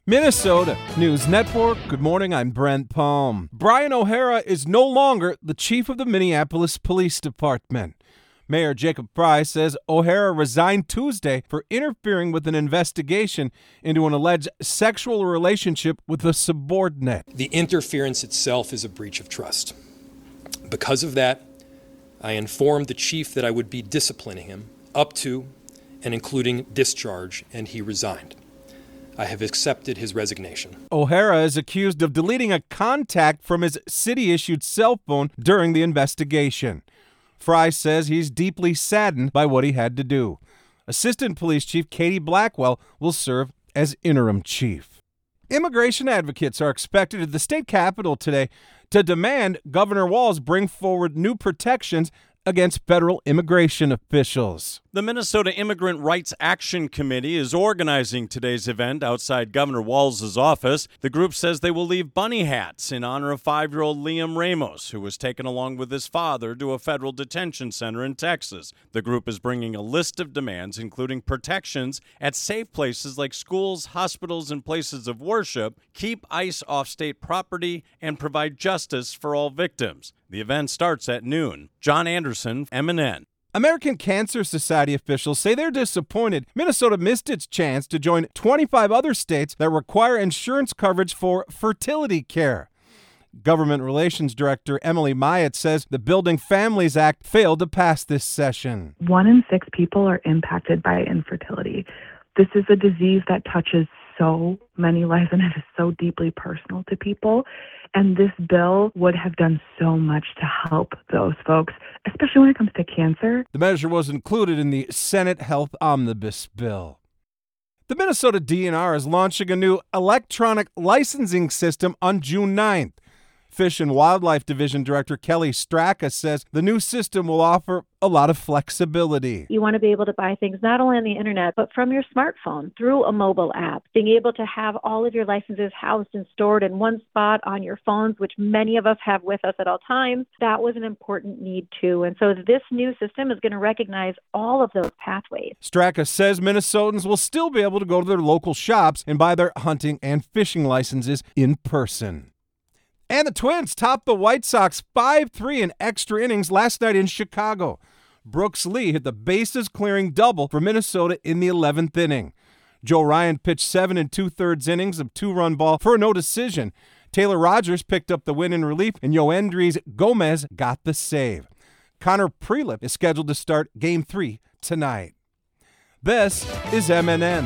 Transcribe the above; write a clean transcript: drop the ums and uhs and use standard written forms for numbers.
Minnesota News Network. Good morning, I'm Brent Palm. Brian O'Hara is no longer the chief of the Minneapolis Police Department. Mayor Jacob Frey says O'Hara resigned Tuesday for interfering with an investigation into an alleged sexual relationship with a subordinate. The interference itself is a breach of trust. Because of that, I informed the chief that I would be disciplining him up to and including discharge, and he resigned. I have accepted his resignation. O'Hara is accused of deleting a contact from his city-issued cell phone during the investigation. Frey says he's deeply saddened by what he had to do. Assistant Police Chief Katie Blackwell will serve as interim chief. Immigration advocates are expected at the state capitol today to demand Governor Walz bring forward new protections against federal immigration officials. The Minnesota Immigrant Rights Action Committee is organizing today's event outside Governor Walz's office. The group says they will leave bunny hats in honor of 5-year-old Liam Ramos, who was taken along with his father to a federal detention center in Texas. The group is bringing a list of demands, including protections at safe places like schools, hospitals, and places of worship, keep ICE off state property, and provide justice for all victims. The event starts at noon. John Anderson, MNN. American Cancer Society officials say they're disappointed Minnesota missed its chance to join 25 other states that require insurance coverage for fertility care. Government Relations Director Emily Myatt says the Building Families Act failed to pass this session. 1 in 6 people are impacted by infertility. This is a disease that touches so many lives and it is so deeply personal to people. And this bill would have done so much to help those folks, especially when it comes to cancer. The measure was included in the Senate Health Omnibus Bill. The Minnesota DNR is launching a new electronic licensing system on June 9th. Fish and Wildlife Division Director Kelly Straka says the new system will offer a lot of flexibility. You want to be able to buy things not only on the internet, but from your smartphone through a mobile app. Being able to have all of your licenses housed and stored in one spot on your phones, which many of us have with us at all times, that was an important need too. And so this new system is going to recognize all of those pathways. Straka says Minnesotans will still be able to go to their local shops and buy their hunting and fishing licenses in person. And the Twins topped the White Sox 5-3 in extra innings last night in Chicago. Brooks Lee hit the bases-clearing double for Minnesota in the 11th inning. Joe Ryan pitched 7 2/3 innings of 2-run ball for no decision. Taylor Rogers picked up the win in relief, and Yoendrys Gomez got the save. Connor Prelip is scheduled to start Game 3 tonight. This is MNN.